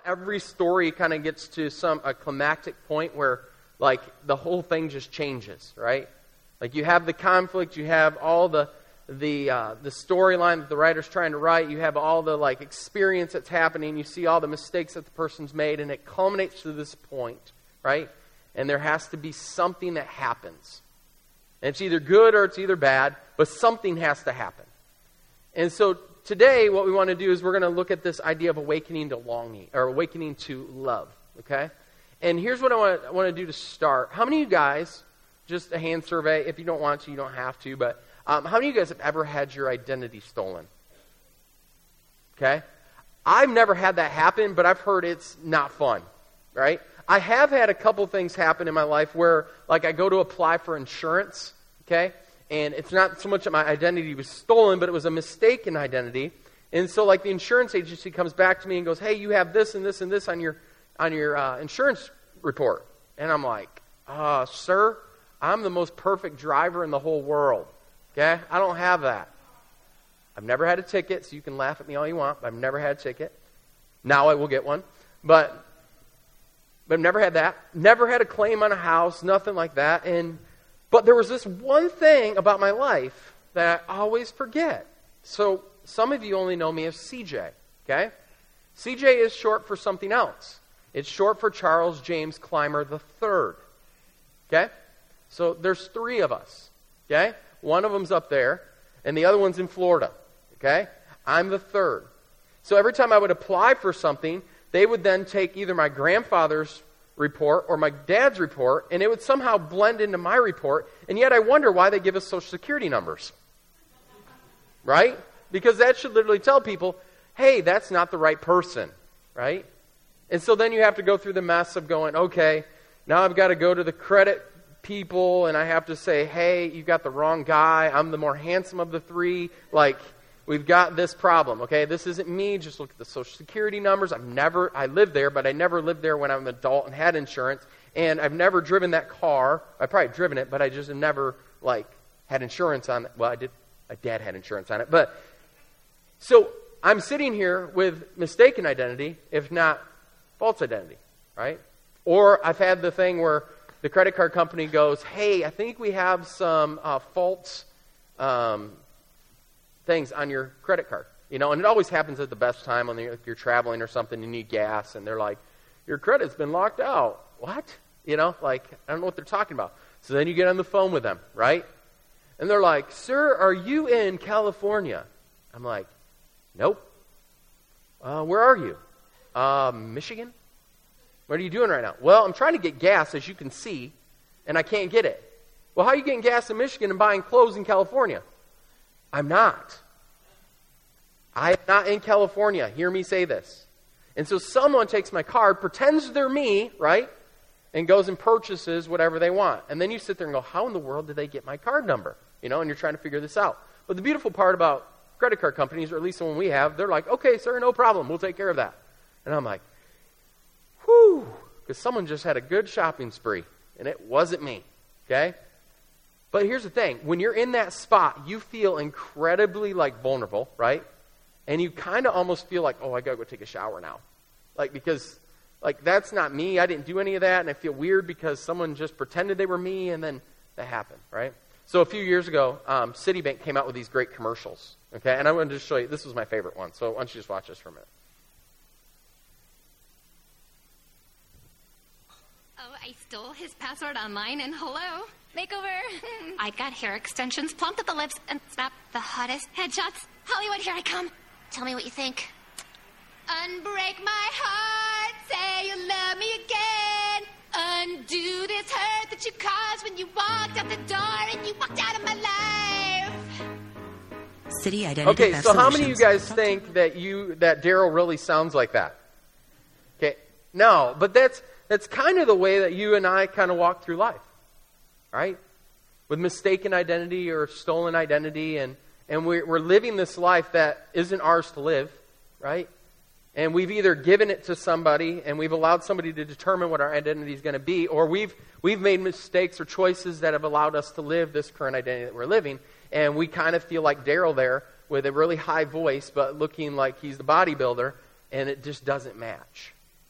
every story kind of gets to a climactic point where, like, the whole thing just changes, right? Like, you have the conflict, you have all the storyline that the writer's trying to write, you have all the, like, experience that's happening, you see all the mistakes that the person's made, and it culminates to this point, right? And there has to be something that happens. And it's either good or it's either bad, but something has to happen. And so today what we want to do is we're going to look at this idea of awakening to longing, or awakening to love, okay? And here's what I want to do to start. How many of you guys, just a hand survey, if you don't want to, you don't have to, but how many of you guys have ever had your identity stolen? Okay? I've never had that happen, but I've heard it's not fun, right? I have had a couple things happen in my life where, like, I go to apply for insurance, okay? And it's not so much that my identity was stolen, but it was a mistaken identity. And so, like, the insurance agency comes back to me and goes, hey, you have this and this and this on your insurance report. And I'm like, sir, I'm the most perfect driver in the whole world, okay? I don't have that. I've never had a ticket, so you can laugh at me all you want, but I've never had a ticket. Now I will get one. But I've never had that. Never had a claim on a house, nothing like that. But there was this one thing about my life that I always forget. So some of you only know me as CJ, okay? CJ is short for something else. It's short for Charles James Clymer III, okay? So there's 3 of us, okay? One of them's up there, and the other one's in Florida, okay? I'm the 3rd. So every time I would apply for something, they would then take either my grandfather's report or my dad's report, and it would somehow blend into my report, and yet I wonder why they give us Social Security numbers. Right? Because that should literally tell people, hey, that's not the right person, right? And so then you have to go through the mess of going, okay, now I've got to go to the credit people, and I have to say, hey, you got the wrong guy, I'm the more handsome of the 3, like, we've got this problem, okay? This isn't me. Just look at the Social Security numbers. I lived there, but I never lived there when I'm an adult and had insurance. And I've never driven that car. I've probably driven it, but I just have never, like, had insurance on it. Well, I did. My dad had insurance on it. But, so I'm sitting here with mistaken identity, if not false identity, right? Or I've had the thing where the credit card company goes, hey, I think we have some false things on your credit card, and it always happens at the best time when you're traveling or something, you need gas, and they're like, your credit's been locked out. What? Like, I don't know what they're talking about. So then you get on the phone with them, right? And they're like, sir, are you in California? I'm like, nope. Where are you? Michigan? What are you doing right now? Well, I'm trying to get gas, as you can see, and I can't get it. Well, how are you getting gas in Michigan and buying clothes in California? I'm not. I am not in California. Hear me say this. And so someone takes my card, pretends they're me, right? And goes and purchases whatever they want. And then you sit there and go, how in the world did they get my card number? And you're trying to figure this out. But the beautiful part about credit card companies, or at least the one we have, they're like, okay, sir, no problem. We'll take care of that. And I'm like, whew, because someone just had a good shopping spree. And it wasn't me, okay? But here's the thing. When you're in that spot, you feel incredibly, like, vulnerable, right? And you kind of almost feel like, oh, I got to go take a shower now. Like, because, like, that's not me. I didn't do any of that. And I feel weird because someone just pretended they were me, and then that happened, right? So a few years ago, Citibank came out with these great commercials, okay? And I wanted to just show you. This was my favorite one. So why don't you just watch this for a minute. Oh, I stole his password online, and hello. Makeover. I got hair extensions, plumped at the lips, and snapped the hottest headshots. Hollywood, here I come. Tell me what you think. Unbreak my heart, say you love me again. Undo this hurt that you caused when you walked out the door and you walked out of my life. City Identity. Okay, Theft so how many of Solutions. you guys think that Daryl really sounds like that? Okay, no, but that's kind of the way that you and I kind of walk through life. Right? With mistaken identity or stolen identity, and we're living this life that isn't ours to live, right? And we've either given it to somebody and we've allowed somebody to determine what our identity is going to be, or we've made mistakes or choices that have allowed us to live this current identity that we're living, and we kind of feel like Daryl there with a really high voice but looking like he's the bodybuilder, and it just doesn't match,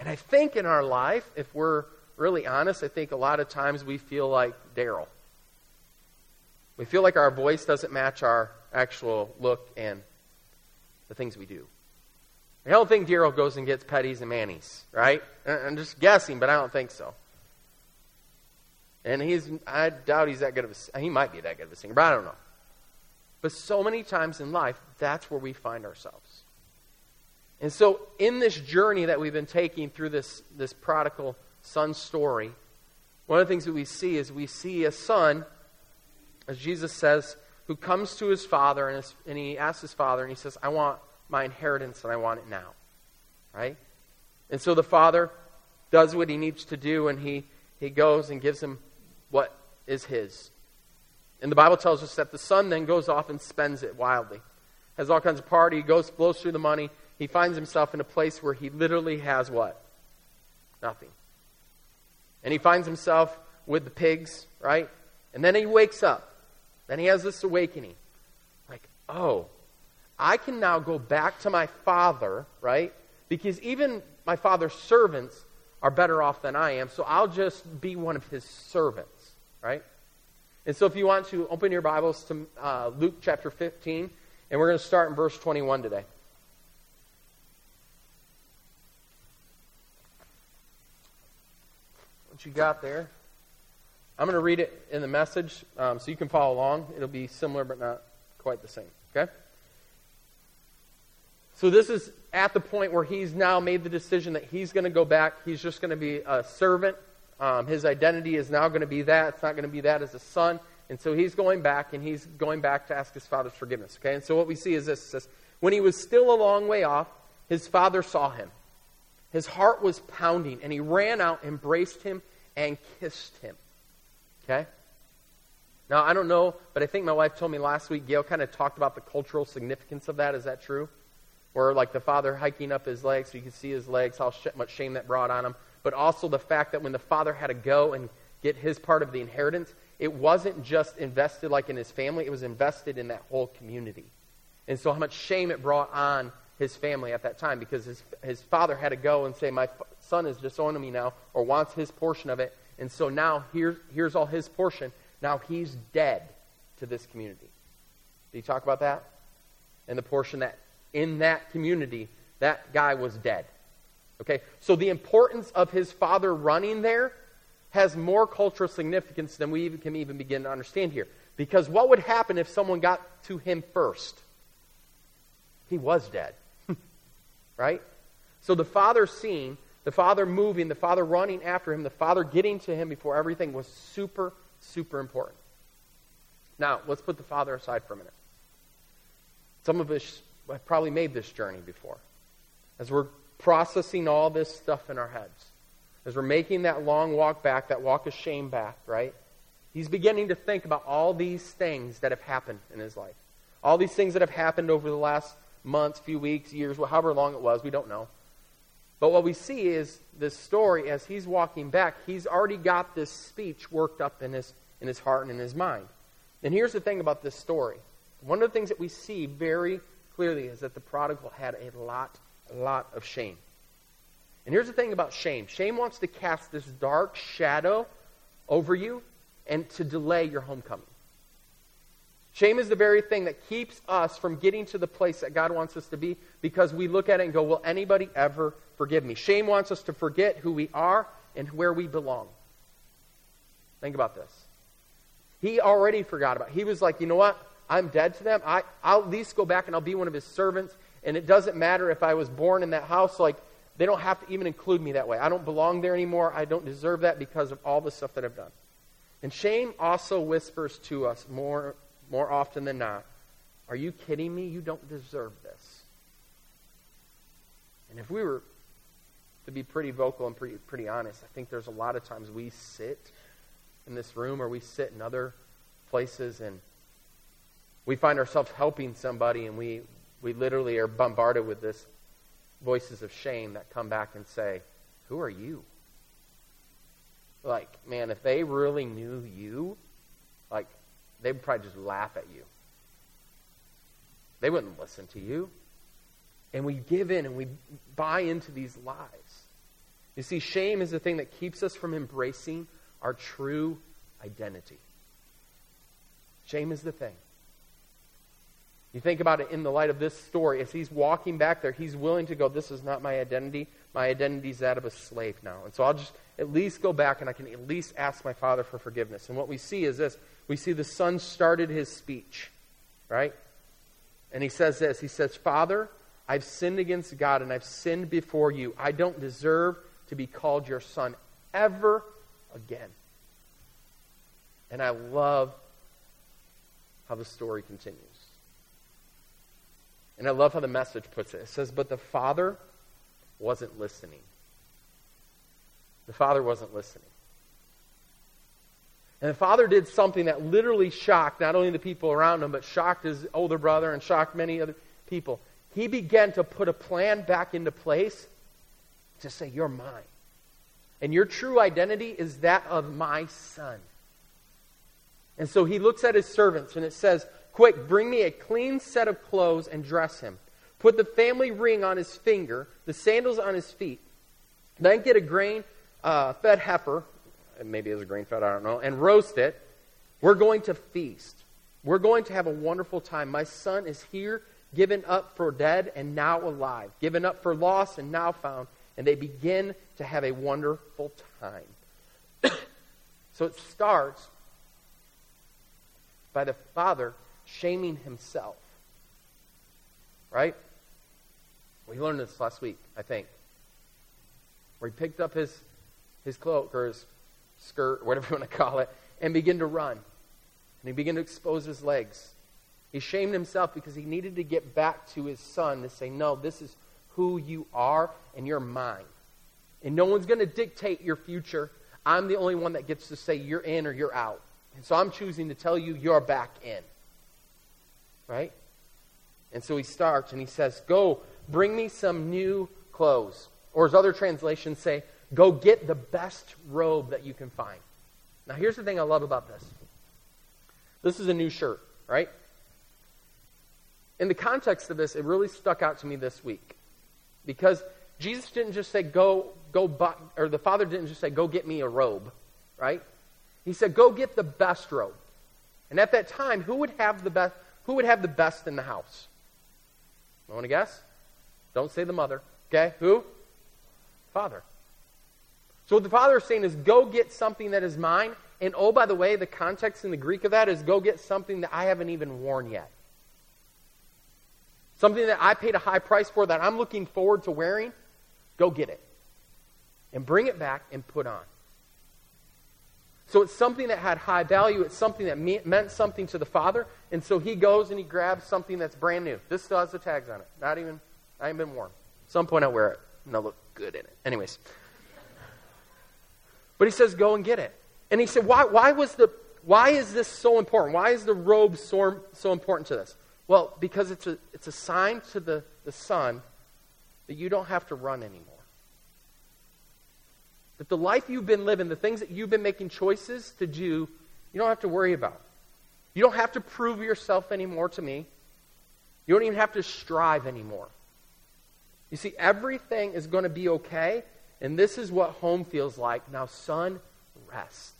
And I think in our life, if we're really honest, I think a lot of times we feel like Daryl. We feel like our voice doesn't match our actual look and the things we do. I don't think Daryl goes and gets petties and manis, right? I'm just guessing, but I don't think so. And I doubt he's that good of a singer. He might be that good of a singer, but I don't know. But so many times in life, that's where we find ourselves. And so in this journey that we've been taking through this prodigal son story, one of the things that we see is we see a son, as Jesus says, who comes to his father and he asks his father and he says, I want my inheritance and I want it now. Right? And so the father does what he needs to do and he goes and gives him what is his. And the Bible tells us that the son then goes off and spends it wildly. Has all kinds of party, blows through the money. He finds himself in a place where he literally has what? Nothing. And he finds himself with the pigs, right? And then he wakes up. Then he has this awakening. Like, oh, I can now go back to my father, right? Because even my father's servants are better off than I am, so I'll just be one of his servants, right? And so if you want to, open your Bibles to Luke chapter 15, and we're going to start in verse 21 today. What you got there? I'm going to read it in the Message, so you can follow along. It'll be similar, but not quite the same, okay? So this is at the point where he's now made the decision that he's going to go back. He's just going to be a servant. His identity is now going to be that. It's not going to be that as a son. And so he's going back, and he's going back to ask his father's forgiveness. Okay? And so what we see is this. It says, when he was still a long way off, his father saw him. His heart was pounding, and he ran out, embraced him, and kissed him. Okay? Now, I don't know, but I think my wife told me last week, Gail kind of talked about the cultural significance of that. Is that true? Where like the father hiking up his legs so you can see his legs, how much shame that brought on him. But also the fact that when the father had to go and get his part of the inheritance, it wasn't just invested like in his family, it was invested in that whole community. And so how much shame it brought on his family at that time, because his father had to go and say, my son is disowning me now, or wants his portion of it, and so now here's all his portion. Now he's dead to this community. Did you talk about that? And the portion that in that community, that guy was dead. Okay, so the importance of his father running there has more cultural significance than we can even begin to understand here. Because what would happen if someone got to him first? He was dead. Right? So the father seeing, the father moving, the father running after him, the father getting to him before everything was super, super important. Now, let's put the father aside for a minute. Some of us have probably made this journey before. As we're processing all this stuff in our heads, as we're making that long walk back, that walk of shame back, right? He's beginning to think about all these things that have happened in his life. All these things that have happened over the last months, few weeks, years, however long it was, we don't know. But what we see is this story, as he's walking back, he's already got this speech worked up in his heart and in his mind. And here's the thing about this story. One of the things that we see very clearly is that the prodigal had a lot of shame. And here's the thing about shame. Shame wants to cast this dark shadow over you and to delay your homecoming. Shame is the very thing that keeps us from getting to the place that God wants us to be, because we look at it and go, will anybody ever forgive me? Shame wants us to forget who we are and where we belong. Think about this. He already forgot about it. He was like, you know what? I'm dead to them. I'll at least go back and I'll be one of his servants. And it doesn't matter if I was born in that house. Like, they don't have to even include me that way. I don't belong there anymore. I don't deserve that because of all the stuff that I've done. And shame also whispers to us more often than not, are you kidding me? You don't deserve this. And if we were to be pretty vocal and pretty honest, I think there's a lot of times we sit in this room or we sit in other places and we find ourselves helping somebody and we literally are bombarded with this voices of shame that come back and say, who are you? Like, man, if they really knew you, like, they would probably just laugh at you. They wouldn't listen to you. And we give in and we buy into these lies. You see, shame is the thing that keeps us from embracing our true identity. Shame is the thing. You think about it in the light of this story. As he's walking back there, he's willing to go, this is not my identity. My identity is that of a slave now. And so I'll just at least go back and I can at least ask my father for forgiveness. And what we see is this. We see the son started his speech, right? And he says this. He says, Father, I've sinned against God and I've sinned before you. I don't deserve to be called your son ever again. And I love how the story continues. And I love how the Message puts it. It says, but the father wasn't listening. The father wasn't listening. And the father did something that literally shocked not only the people around him, but shocked his older brother and shocked many other people. He began to put a plan back into place to say, you're mine. And your true identity is that of my son. And so he looks at his servants and it says, quick, bring me a clean set of clothes and dress him. Put the family ring on his finger, the sandals on his feet. Then get a grain-fed heifer, maybe it was a grain-fed, I don't know, and roast it. We're going to feast. We're going to have a wonderful time. My son is here, given up for dead and now alive, given up for lost and now found. And they begin to have a wonderful time. So it starts by the father shaming himself. Right? We learned this last week, I think. Where he picked up his cloak or his skirt, or whatever you want to call it, and began to run. And he began to expose his legs. He shamed himself because he needed to get back to his son to say, no, this is who you are and you're mine. And no one's going to dictate your future. I'm the only one that gets to say you're in or you're out. And so I'm choosing to tell you you're back in. Right? And so he starts and he says, go bring me some new clothes. Or as other translations say, go get the best robe that you can find. Now here's the thing I love about this. This is a new shirt, right? In the context of this, it really stuck out to me this week. Because Jesus didn't just say, go buy, or the Father didn't just say, go get me a robe, right? He said, go get the best robe. And at that time, who would have the best in the house? You want to guess? Don't say the mother. Okay, who? Father. So what the Father is saying is, go get something that is mine. And oh, by the way, the context in the Greek of that is, go get something that I haven't even worn yet. Something that I paid a high price for that I'm looking forward to wearing. Go get it. And bring it back and put on. So it's something that had high value. It's something that meant something to the Father. And so he goes and he grabs something that's brand new. This still has the tags on it. I ain't been worn. At some point I'll wear it. And I'll look good in it. Anyways. But he says, go and get it. And he said, why is this so important? Why is the robe so important to this? Well, because it's a sign to the son that you don't have to run anymore. That the life you've been living, the things that you've been making choices to do, you don't have to worry about. You don't have to prove yourself anymore to me. You don't even have to strive anymore. You see, everything is going to be okay, and this is what home feels like. Now, son, rest.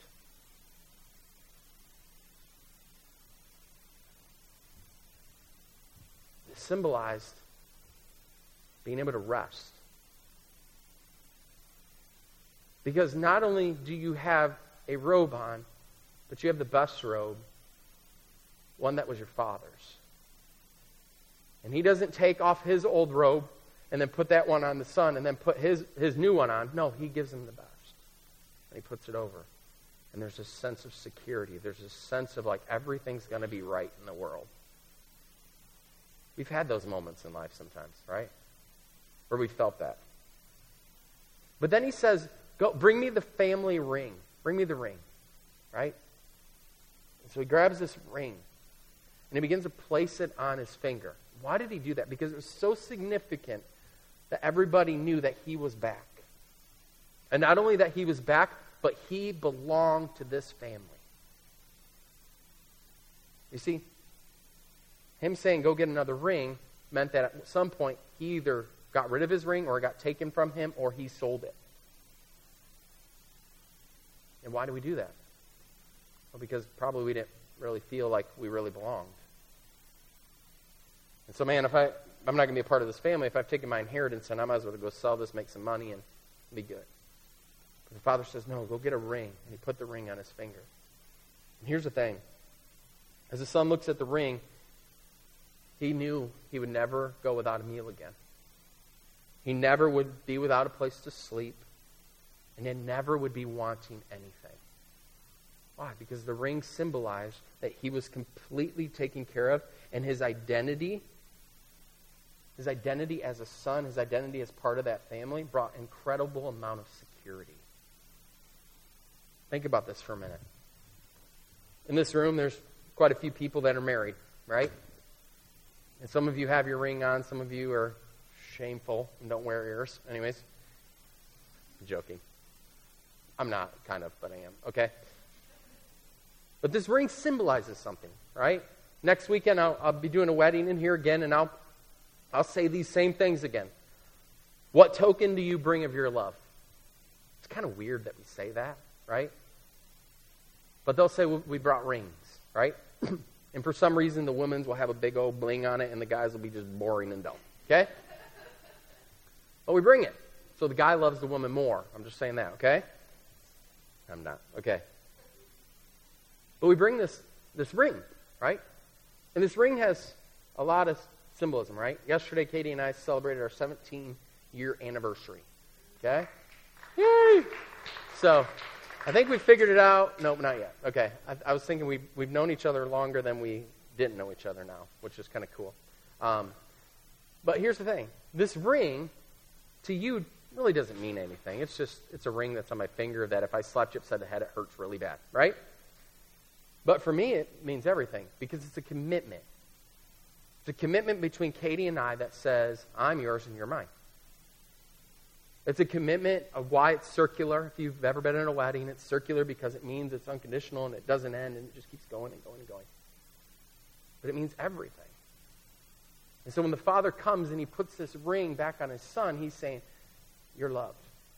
It symbolized being able to rest. Because not only do you have a robe on, but you have the best robe, one that was your father's. And he doesn't take off his old robe and then put that one on the son and then put his new one on. No, he gives him the best. And he puts it over. And there's this sense of security. There's this sense of like everything's going to be right in the world. We've had those moments in life sometimes, right? Where we felt that. But then he says, go, bring me the family ring. Bring me the ring. Right? And so he grabs this ring. And he begins to place it on his finger. Why did he do that? Because it was so significant that everybody knew that he was back. And not only that he was back, but he belonged to this family. You see, him saying, go get another ring, meant that at some point he either got rid of his ring or it got taken from him or he sold it. And why do we do that? Well, because probably we didn't really feel like we really belonged. And so, man, I'm not going to be a part of this family, if I've taken my inheritance, and I might as well go sell this, make some money, and be good. But the father says, no, go get a ring. And he put the ring on his finger. And here's the thing. As the son looks at the ring, he knew he would never go without a meal again. He never would be without a place to sleep. And he never would be wanting anything. Why? Because the ring symbolized that he was completely taken care of, and his identity as a son, his identity as part of that family brought incredible amount of security. Think about this for a minute. In this room, there's quite a few people that are married, right? And some of you have your ring on. Some of you are shameful and don't wear ears. Anyways, I'm joking. I'm not, kind of, but I am. Okay? But this ring symbolizes something, right? Next weekend, I'll be doing a wedding in here again, and I'll say these same things again. What token do you bring of your love? It's kind of weird that we say that, right? But they'll say we brought rings, right? And for some reason, the women's will have a big old bling on it, and the guys will be just boring and dumb, okay? But we bring it. So the guy loves the woman more. I'm just saying that, okay? I'm not, okay. But we bring this ring, right? And this ring has a lot of symbolism, right? Yesterday, Katie and I celebrated our 17-year anniversary, okay? Yay! So, I think we figured it out. Nope, not yet. Okay. I was thinking we've known each other longer than we didn't know each other now, which is kind of cool. But here's the thing. This ring, to you, really doesn't mean anything. It's a ring that's on my finger that if I slapped you upside the head, it hurts really bad, right? But for me, it means everything because it's a commitment. It's a commitment between Katie and I that says, I'm yours and you're mine. It's a commitment of why it's circular. If you've ever been in a wedding, it's circular because it means it's unconditional and it doesn't end and it just keeps going and going and going. But it means everything. And so when the father comes and he puts this ring back on his son, he's saying, you're loved.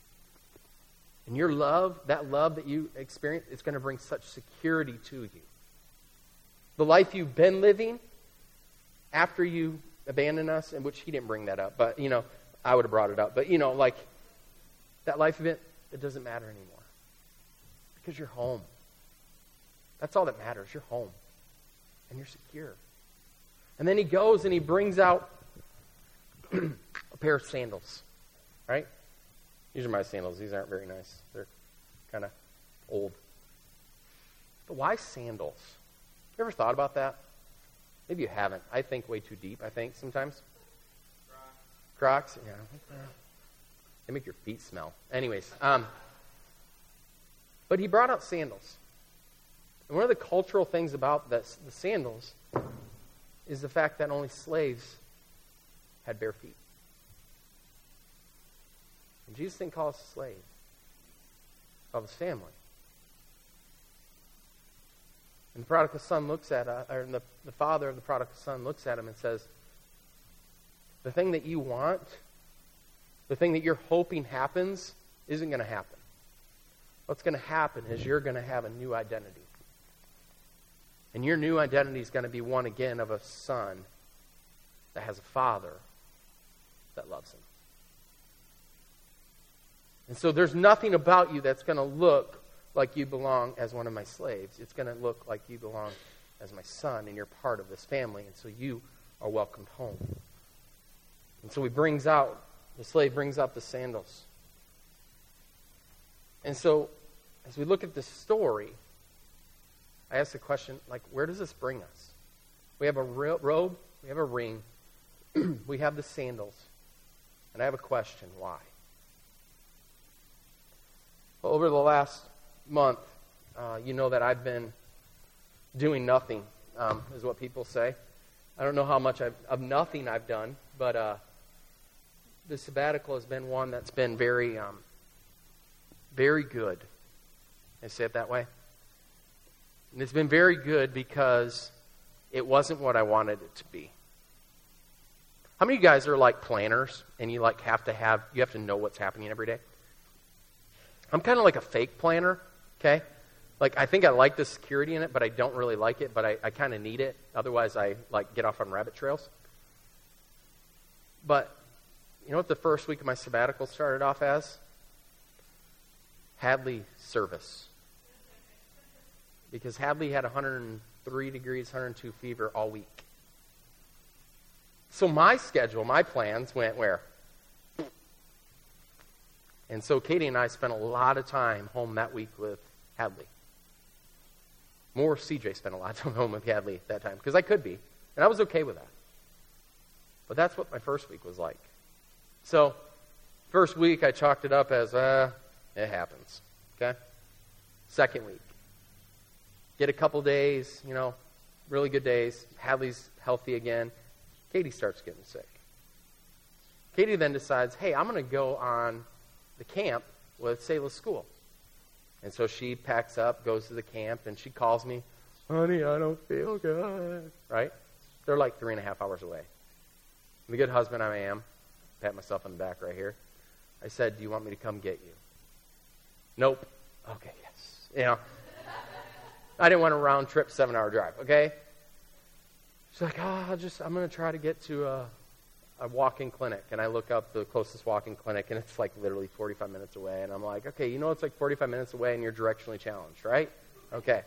And your love, that love that you experience, it's going to bring such security to you. The life you've been living after you abandoned us, in which he didn't bring that up, but, I would have brought it up. But, that life event, it doesn't matter anymore. Because you're home. That's all that matters. You're home. And you're secure. And then he goes and he brings out a pair of sandals. Right? These are my sandals. These aren't very nice. They're kind of old. But why sandals? You ever thought about that? Maybe you haven't. I think way too deep, sometimes. Crocs? Yeah. They make your feet smell. Anyways. But he brought out sandals. And one of the cultural things about the sandals is the fact that only slaves had bare feet. And Jesus didn't call us a slave. He called us family. And the prodigal son looks at the father of the prodigal son looks at him and says, the thing that you want, the thing that you're hoping happens, isn't going to happen. What's going to happen is you're going to have a new identity. And your new identity is going to be one again of a son that has a father that loves him. And so there's nothing about you that's going to look like you belong as one of my slaves. It's going to look like you belong as my son, and you're part of this family, and so you are welcomed home. And so the slave brings out the sandals. And so, as we look at this story, I ask the question, where does this bring us? We have a robe, we have a ring, we have the sandals, and I have a question, why? Well, over the last month, you know that I've been doing nothing, is what people say. I don't know how much of nothing I've done, but the sabbatical has been one that's been very, very good. I say it that way. And it's been very good because it wasn't what I wanted it to be. How many of you guys are like planners and you have to know what's happening every day? I'm kind of like a fake planner, okay? Like, I think I like the security in it, but I don't really like it, but I kind of need it. Otherwise, I, like, get off on rabbit trails. But you know what the first week of my sabbatical started off as? Hadley service. Because Hadley had 103 degrees, 102 fever all week. So my schedule, my plans went where? And so Katie and I spent a lot of time home that week with Hadley. More CJ spent a lot of time home with Hadley at that time, because I could be. And I was okay with that. But that's what my first week was like. So, first week I chalked it up as, it happens. Okay? Second week. Get a couple days, really good days. Hadley's healthy again. Katie starts getting sick. Katie then decides, hey, I'm going to go on the camp with Selah School. And so she packs up, goes to the camp, and she calls me, honey, I don't feel good. Right? They're like 3.5 hours away. I'm the good husband I am. Pat myself on the back right here. I said, do you want me to come get you? Nope. Okay, yes. I didn't want a round trip 7-hour drive, okay? She's like, I'm going to try to get to a walk-in clinic. And I look up the closest walk-in clinic, and it's like literally 45 minutes away. And I'm like, okay, it's like 45 minutes away, and you're directionally challenged, right? Okay.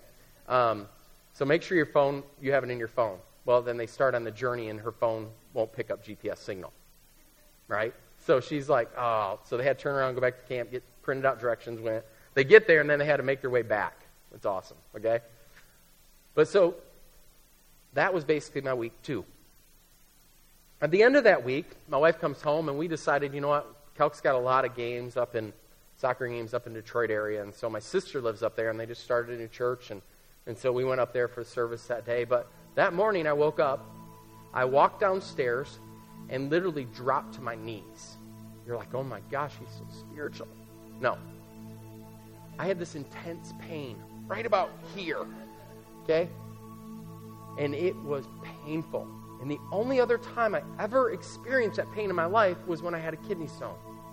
So make sure you have it in your phone. Well, then they start on the journey, and her phone won't pick up GPS signal, right? So she's like, oh. So they had to turn around, go back to camp, get printed out directions. They get there, and then they had to make their way back. It's awesome, okay? But so that was basically my week 2. At the end of that week, my wife comes home, and we decided, you know what? Kelk's got a lot of soccer games up in Detroit area, and so my sister lives up there, and they just started a new church, and so we went up there for service that day. But that morning, I woke up, I walked downstairs, and literally dropped to my knees. You're like, oh my gosh, he's so spiritual. No. I had this intense pain right about here, okay? And it was painful. And the only other time I ever experienced that pain in my life was when I had a kidney stone.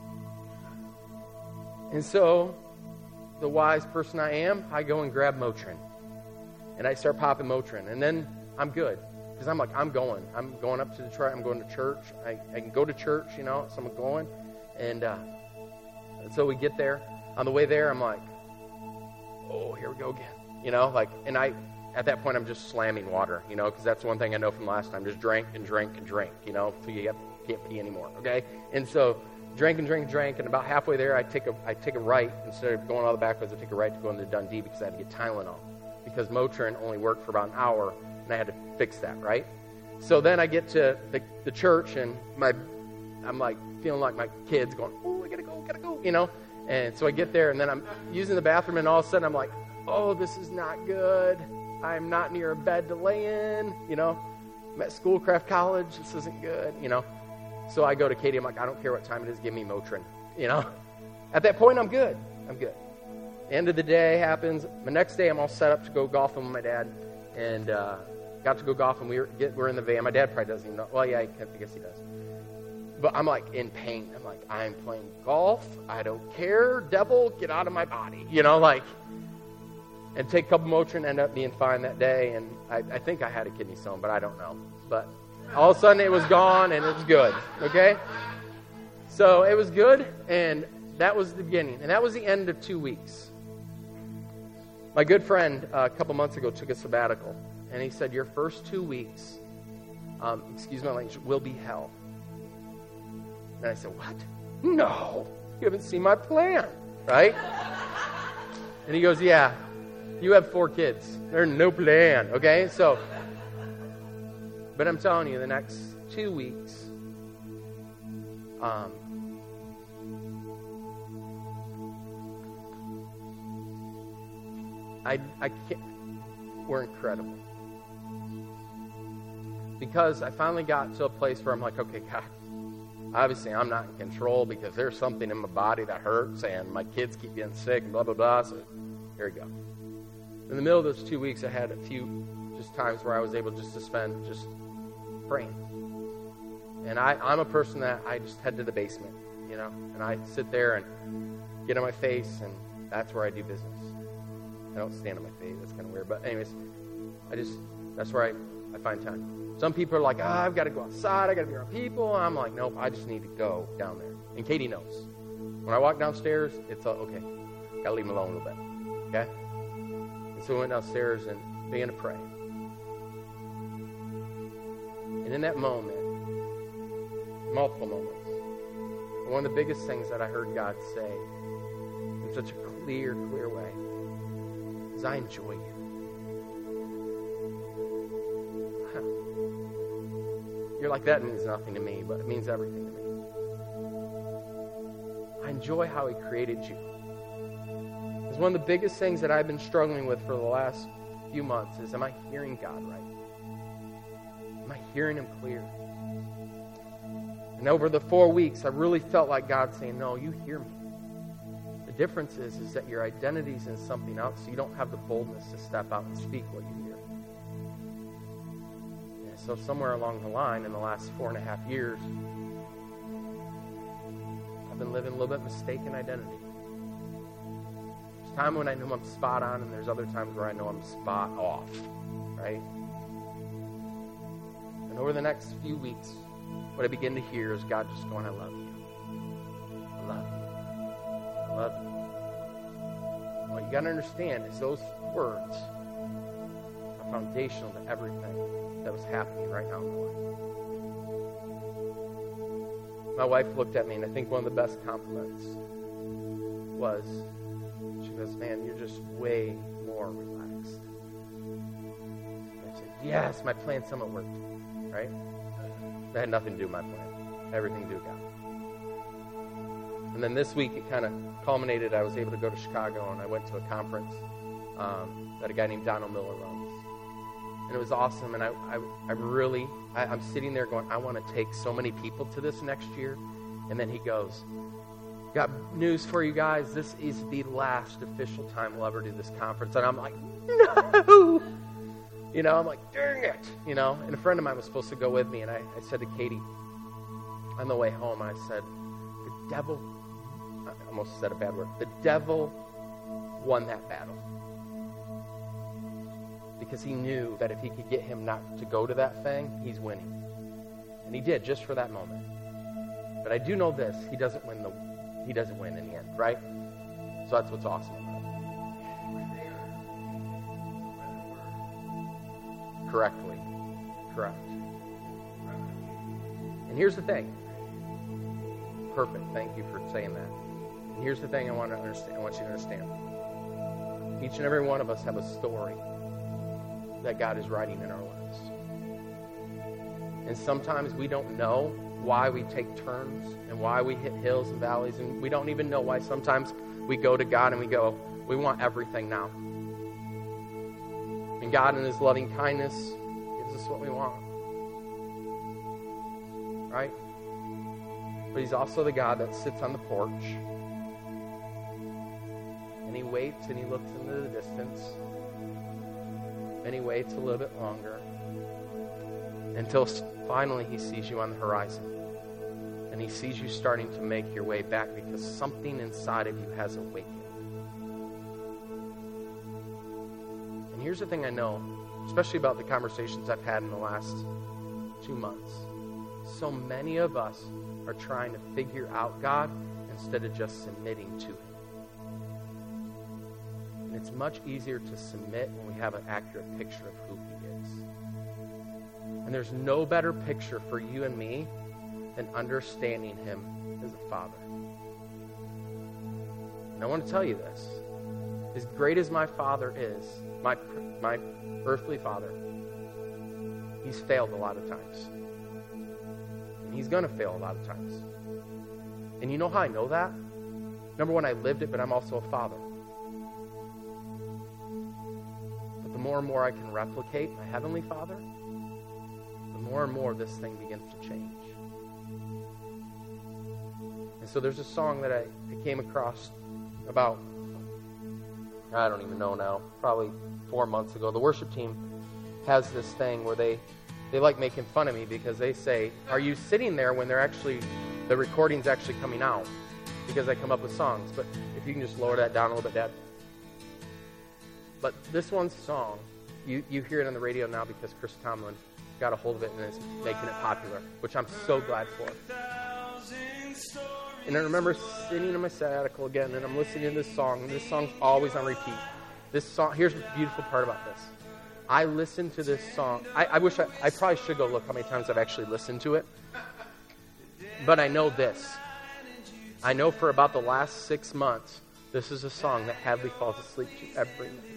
And so, the wise person I am, I go and grab Motrin. And I start popping Motrin. And then I'm good. Because I'm like, I'm going up to Detroit. I'm going to church. I can go to church, so I'm going. And so we get there. On the way there, I'm like, oh, here we go again. And at that point, I'm just slamming water, because that's one thing I know from last time. Just drank and drank and drank, until you can't pee anymore, okay? And so drank and drank and drank, and about halfway there, I take a right. Instead of going all the backwards, I take a right to go into Dundee because I had to get Tylenol. Because Motrin only worked for about an hour, and I had to fix that, right? So then I get to the church, and I'm like feeling like my kid's going, oh, I gotta go, And so I get there, and then I'm using the bathroom, and all of a sudden I'm like, oh, this is not good. I'm not near a bed to lay in, I'm at Schoolcraft College. This isn't good, So I go to Katie. I'm like, I don't care what time it is. Give me Motrin, At that point, I'm good. End of the day happens. The next day, I'm all set up to go golfing with my dad, and got to go golfing. We're in the van. My dad probably doesn't even know. Well, yeah, I guess he does. But I'm like in pain. I'm like, I'm playing golf. I don't care. Devil, get out of my body. And take a couple Motrin, end up being fine that day. And I think I had a kidney stone, but I don't know. But all of a sudden it was gone, and it was good. Okay? So it was good, and that was the beginning. And that was the end of 2 weeks. My good friend a couple months ago took a sabbatical. And he said, your first 2 weeks, excuse my language, will be hell. And I said, what? No, you haven't seen my plan, right? And he goes, yeah, you have 4 kids. There's no plan, okay? So, but I'm telling you, the next 2 weeks, I can't, were incredible. Because I finally got to a place where I'm like, okay, God, obviously I'm not in control because there's something in my body that hurts and my kids keep getting sick and blah, blah, blah. So here we go. In the middle of those 2 weeks, I had a few just times where I was able just to spend just praying. And I'm a person that I just head to the basement, and I sit there and get on my face, and that's where I do business. I don't stand on my feet. That's kind of weird. But anyways, that's where I find time. Some people are like, I've got to go outside. I got to be around people. And I'm like, nope, I just need to go down there. And Katie knows. When I walk downstairs, it's okay. Got to leave them alone a little bit. Okay? And so we went downstairs and began to pray. And in that moment, multiple moments, one of the biggest things that I heard God say in such a clear way is, I enjoy you. You're like, that means nothing to me, but it means everything to me. I enjoy how He created you. It's one of the biggest things that I've been struggling with for the last few months is, am I hearing God right? Am I hearing Him clear? And over the 4 weeks, I really felt like God saying, no, you hear me. The difference is that your identity's in something else, so you don't have the boldness to step out and speak what you hear. And so somewhere along the line, in the last 4.5 years, I've been living a little bit mistaken identity. There's times when I know I'm spot on, and there's other times where I know I'm spot off, right? And over the next few weeks, what I begin to hear is God just going, I love you. I love you. I love you. And what you got to understand is those words are foundational to everything that was happening right now in my life. My wife looked at me, and I think one of the best compliments was, she goes, man, you're just way more relaxed. And I said, yes, my plan somewhat worked, right? That had nothing to do with my plan. Everything to do with God. And then this week, it kind of culminated. I was able to go to Chicago, and I went to a conference that a guy named Donald Miller runs. And it was awesome. And I'm sitting there going, I want to take so many people to this next year. And then he goes, got news for you guys. This is the last official time we'll ever do this conference. And I'm like, no! I'm like, dang it, And a friend of mine was supposed to go with me, and I said to Katie on the way home, I said, the devil, I almost said a bad word, the devil won that battle. Because he knew that if he could get him not to go to that thing, he's winning. And he did, just for that moment. But I do know this, he doesn't win in the end, right? So that's what's awesome about it. Correctly. Correct. And here's the thing. Perfect. Thank you for saying that. And here's the thing I want you to understand. Each and every one of us have a story that God is writing in our lives. And sometimes we don't know why we take turns and why we hit hills and valleys, and we don't even know why sometimes we go to God and we go, we want everything now. And God, in His loving kindness, gives us what we want. Right? But He's also the God that sits on the porch. And He waits and He looks into the distance. And He waits a little bit longer. Until finally He sees you on the horizon. And He sees you starting to make your way back because something inside of you has awakened. Here's the thing I know, especially about the conversations I've had in the last 2 months. So many of us are trying to figure out God instead of just submitting to Him. And it's much easier to submit when we have an accurate picture of who He is. And there's no better picture for you and me than understanding Him as a Father. And I want to tell you this. As great as my Father is, my earthly father, he's failed a lot of times. And he's going to fail a lot of times. And you know how I know that? Number one, I lived it, but I'm also a father. But the more and more I can replicate my Heavenly Father, the more and more this thing begins to change. And so there's a song that I came across about, I don't even know now, probably 4 months ago. The worship team has this thing where they like making fun of me because they say, are you sitting there when the recording's actually coming out? Because I come up with songs. But if you can just lower that down a little bit, Dad. But this one song, you hear it on the radio now because Chris Tomlin got a hold of it and is making it popular, which I'm so glad for. And I remember sitting in my sabbatical again, and I'm listening to this song, and this song's always on repeat. This song, here's the beautiful part about this. I listened to this song. I wish I probably should go look how many times I've actually listened to it. But I know this. I know for about the last 6 months, this is a song that Hadley falls asleep to every night.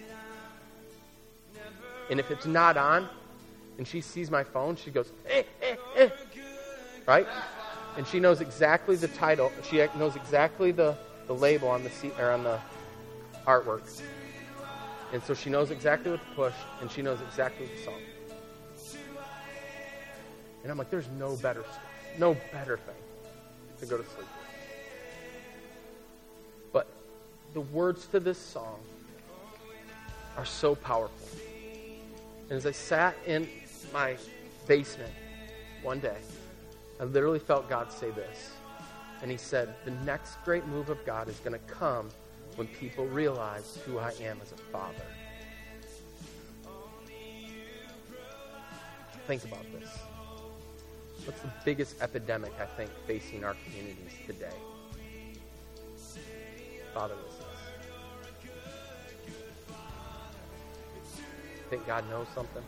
And if it's not on, and she sees my phone, she goes, eh, eh, eh. Right? And she knows exactly the title. She knows exactly the label on the artwork. And so she knows exactly what to push, and she knows exactly the song. And I'm like, there's no better thing to go to sleep with. But the words to this song are so powerful. And as I sat in my basement one day, I literally felt God say this. And he said, the next great move of God is going to come when people realize who I am as a father. Think about this. What's the biggest epidemic, I think, facing our communities today? Fatherlessness. Think God knows something?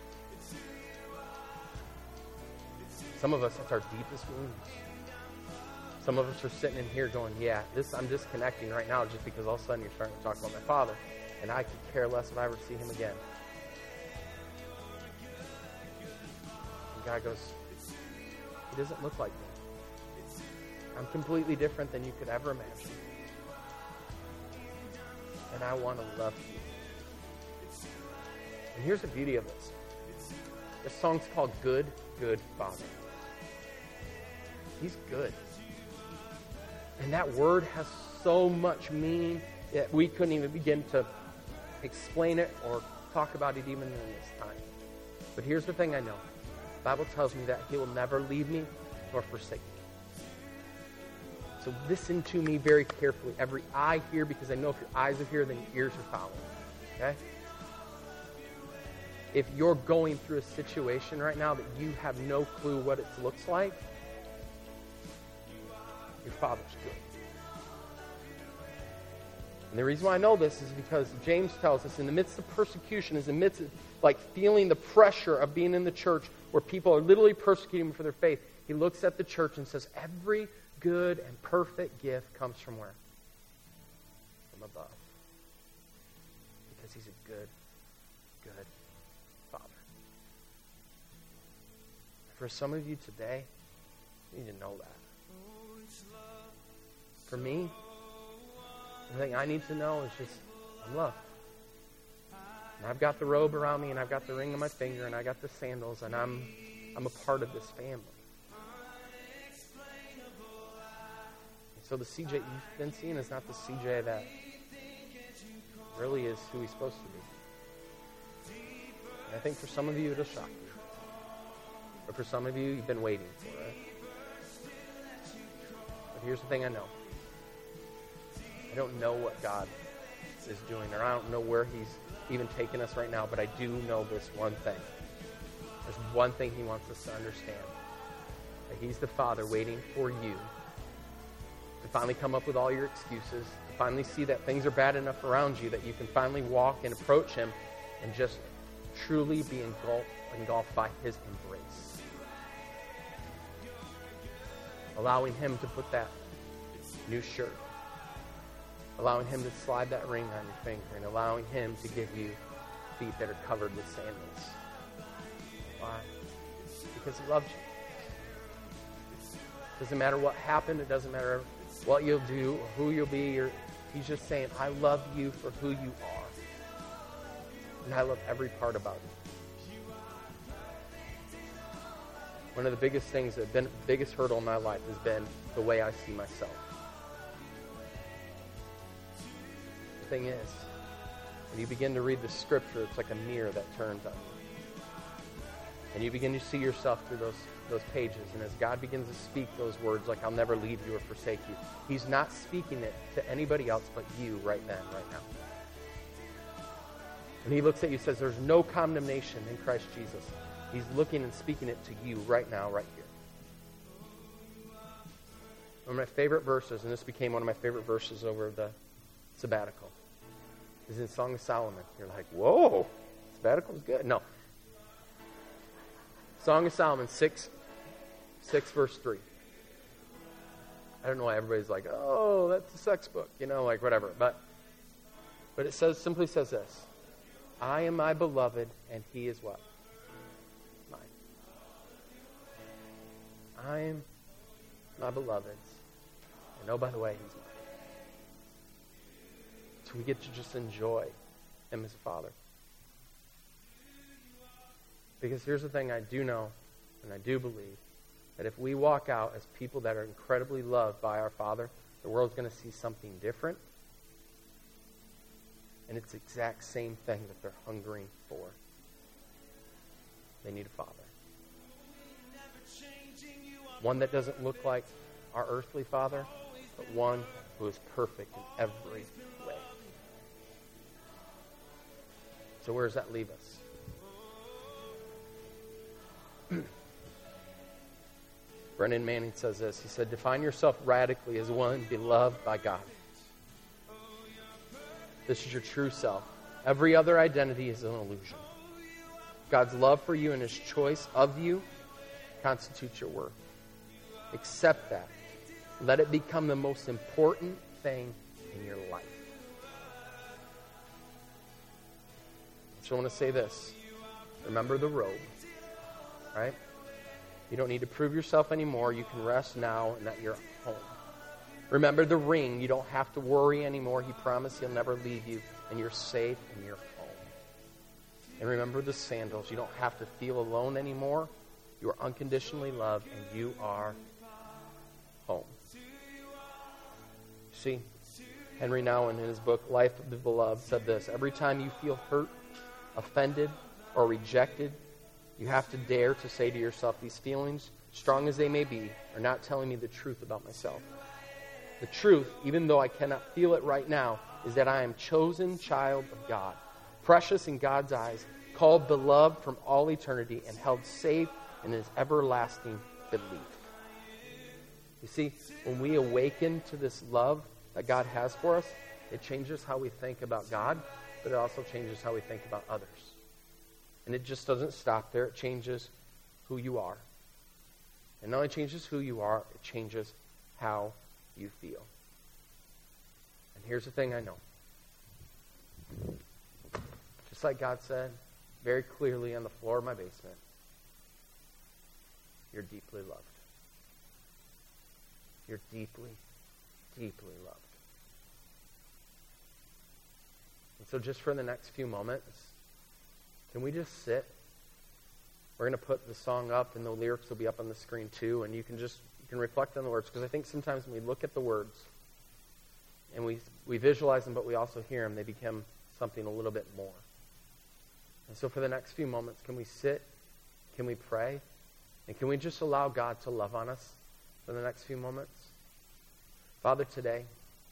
Some of us, it's our deepest wounds. Some of us are sitting in here going, yeah, I'm disconnecting right now just because all of a sudden you're starting to talk about my father, and I could care less if I ever see him again. And God goes, he doesn't look like me. I'm completely different than you could ever imagine. And I want to love you. And here's the beauty of this. This song's called Good, Good Father. He's good. And that word has so much meaning that we couldn't even begin to explain it or talk about it even in this time. But here's the thing I know. The Bible tells me that he will never leave me nor forsake me. So listen to me very carefully. Every eye here, because I know if your eyes are here, then your ears are following. Okay? If you're going through a situation right now that you have no clue what it looks like, your Father's good. And the reason why I know this is because James tells us in the midst of persecution, in the midst of like feeling the pressure of being in the church where people are literally persecuting him for their faith, he looks at the church and says, every good and perfect gift comes from where? From above. Because he's a good, good Father. For some of you today, you need to know that. For me, the thing I need to know is just, I'm loved. And I've got the robe around me, and I've got the ring on my finger, and I got the sandals, and I'm a part of this family. And so the CJ you've been seeing is not the CJ that really is who he's supposed to be. And I think for some of you, it'll shock you. But for some of you, you've been waiting for it. But here's the thing I know. I don't know what God is doing, or I don't know where he's even taking us right now, but I do know this one thing. There's one thing he wants us to understand. That he's the Father waiting for you to finally come up with all your excuses, to finally see that things are bad enough around you that you can finally walk and approach him and just truly be engulfed by his embrace. Allowing him to put that new shirt, allowing him to slide that ring on your finger, and allowing him to give you feet that are covered with sandals. Why? Because he loves you. It doesn't matter what happened. It doesn't matter what you'll do or who you'll be. He's just saying, I love you for who you are. And I love every part about you. One of the biggest things that have been the biggest hurdle in my life has been the way I see myself. Thing is, when you begin to read the scripture, it's like a mirror that turns on you. And you begin to see yourself through those pages. And as God begins to speak those words like, I'll never leave you or forsake you, he's not speaking it to anybody else but you right then, right now. And he looks at you and says, there's no condemnation in Christ Jesus. He's looking and speaking it to you right now, right here. One of my favorite verses, and this became one of my favorite verses over the sabbatical, is in Song of Solomon. You're like, whoa, sabbatical's good. No. Song of Solomon 6 verse 3. I don't know why everybody's like, oh, that's a sex book, like whatever. But it simply says this: I am my beloved, and he is what? Mine. I am my beloved's, and oh, by the way, he's mine. So we get to just enjoy him as a father. Because here's the thing I do know, and I do believe, that if we walk out as people that are incredibly loved by our Father, the world's going to see something different. And it's the exact same thing that they're hungering for. They need a father. One that doesn't look like our earthly father, but one who is perfect in every way. So where does that leave us? Brennan Manning says this. He said, define yourself radically as one beloved by God. This is your true self. Every other identity is an illusion. God's love for you and his choice of you constitutes your worth. Accept that. Let it become the most important thing in your life. So I want to say this. Remember the robe, right? You don't need to prove yourself anymore. You can rest now and that you're home. Remember the ring. You don't have to worry anymore. He promised he'll never leave you, and you're safe and you're home. And remember the sandals. You don't have to feel alone anymore. You are unconditionally loved, and you are home. See, Henry Nouwen in his book, Life of the Beloved, said this: every time you feel hurt, offended, or rejected, you have to dare to say to yourself, these feelings, strong as they may be, are not telling me the truth about myself. The truth, even though I cannot feel it right now, is that I am chosen child of God, precious in God's eyes, called beloved from all eternity, and held safe in his everlasting belief. You see, when we awaken to this love that God has for us, it changes how we think about God, but it also changes how we think about others. And it just doesn't stop there. It changes who you are. And not only changes who you are, it changes how you feel. And here's the thing I know. Just like God said very clearly on the floor of my basement, you're deeply loved. You're deeply, deeply loved. And so just for the next few moments, can we just sit? We're going to put the song up, and the lyrics will be up on the screen too, and you can reflect on the words, because I think sometimes when we look at the words and we visualize them, but we also hear them, they become something a little bit more. And so for the next few moments, can we sit? Can we pray? And can we just allow God to love on us for the next few moments? Father, today,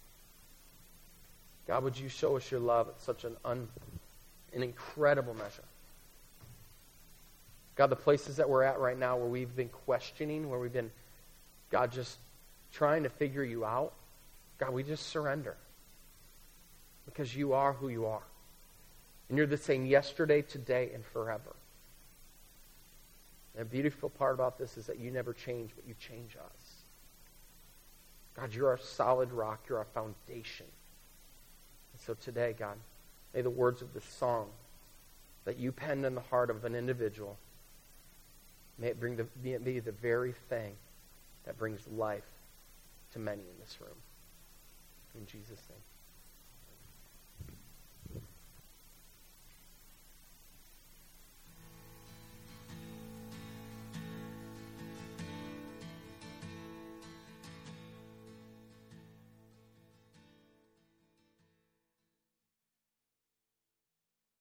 God, would you show us your love at such an incredible measure. God, the places that we're at right now where we've been questioning, where we've been, God, just trying to figure you out, God, we just surrender. Because you are who you are. And you're the same yesterday, today, and forever. And the beautiful part about this is that you never change, but you change us. God, you're our solid rock. You're our foundation. And so today, God, may the words of this song that you penned in the heart of an individual, may it be the very thing that brings life to many in this room. In Jesus' name.